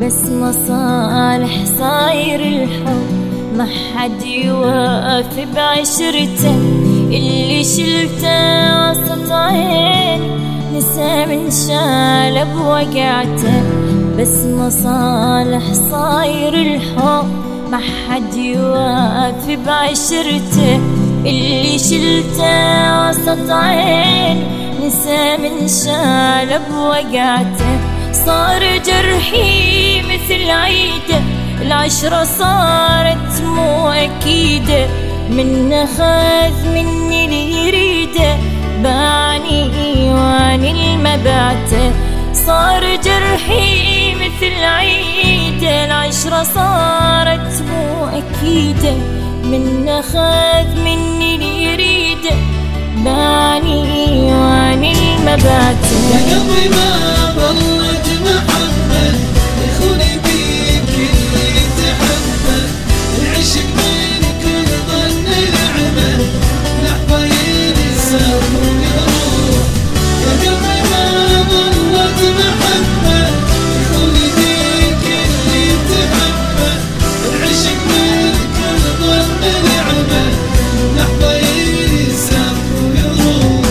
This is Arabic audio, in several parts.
بس مصالح صاير الحب، ما حد يوافي بعشرته. اللي شلته وسط عيني نسى من شال بوقعته، بس مصالح صاير الحب، ما حد يوافي بعشرته. اللي شلته وسط عيني نسى من شال بوقعته. صار جرحي مثل عيده، العشرة صارت مو أكيدة، منه خاذ مني اللي يريده، باعني واني المبعته. صار جرحي مثل عيده، العشرة صارت مو أكيدة، منه خاذ مني اللي يريده، باعني واني المبعته. يا قلبي ما ظلت محبة يخوني بيك اللي تحبه، العشق منك ظن نعمة لحظة ينسى ويروح. يا قلبي ما ظلت محبة يخوني بيك اللي تحبه، العشق منك ظن نعمة لحظة ينسى ويروح.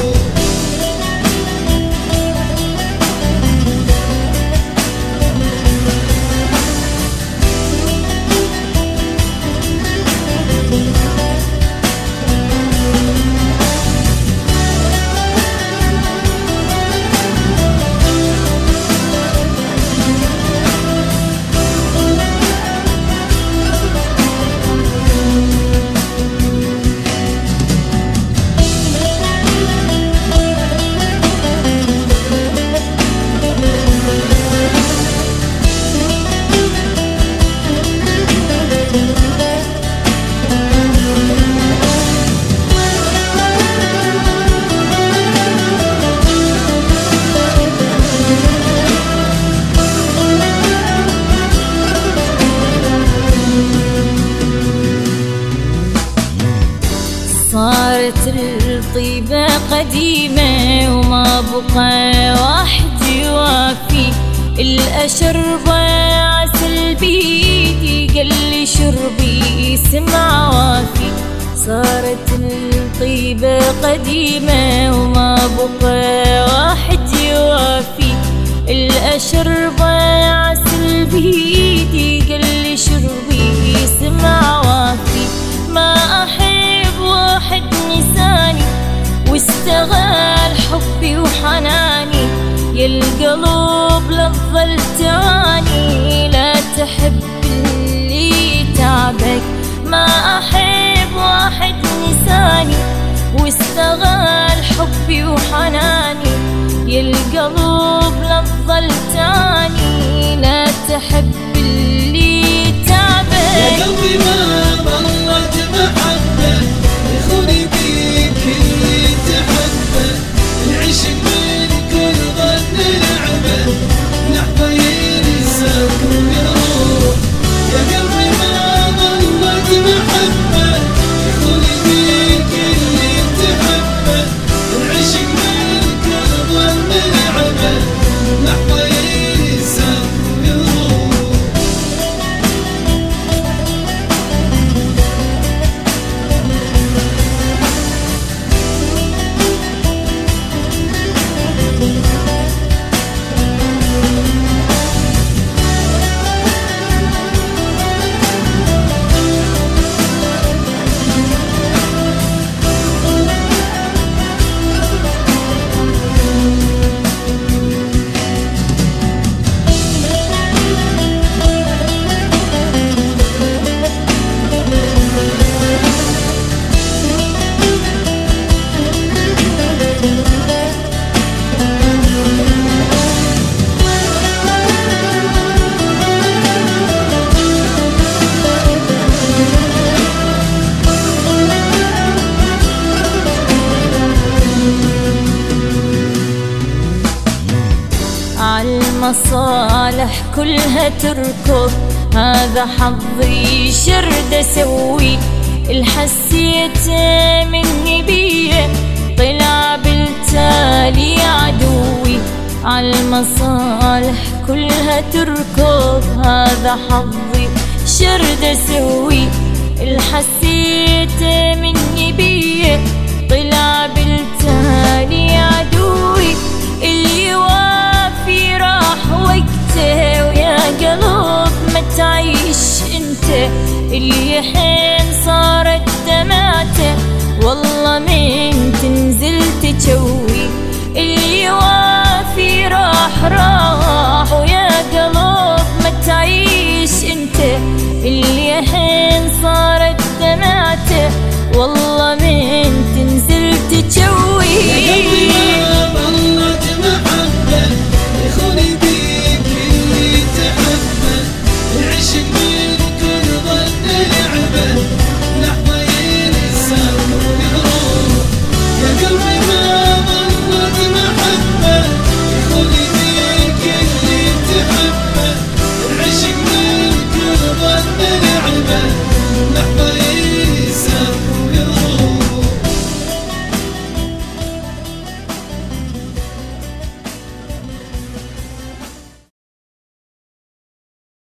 صارت الطيبة قديمة وما بقى واحد يوافي، الأشربة عسل بيدي قال شربي سمع وافي. صارت الطيبة قديمة وما بقى واحد يوافي، الأشربة عسل بيدي قال شربي سمع وافي. ما أحب واحد نساني واستغل حبي وحناني، يا القلوب لا تظل تعاني، لا تحب اللي تعبك. ما أحب واحد نساني واستغل حبي وحناني، يا القلوب لا تظل تعاني، لا تحب اللي تعبك. يا قلبي ما ظلت محبة يخوني بيك اللي تحبه، العشق منك ظن نعمة لحظة ينساك ويروح. يا قلبي ما ظلت محبة يخوني بيك اللي تحبه، العشق منك ظن نعمة لحظة ينساك ويروح. عالمصالح كلها تركض، هذا حظي شرد اسوي. الحسيت مني بيه طلع بالتالي عدوي، عالمصالح كلها تركض، هذا حظي شرد اسوي. الحسيته مني بيه طلع بالتالي عدوي، اللي وافي راح وقته، ويا قلب ما تعيش انت اللي يحب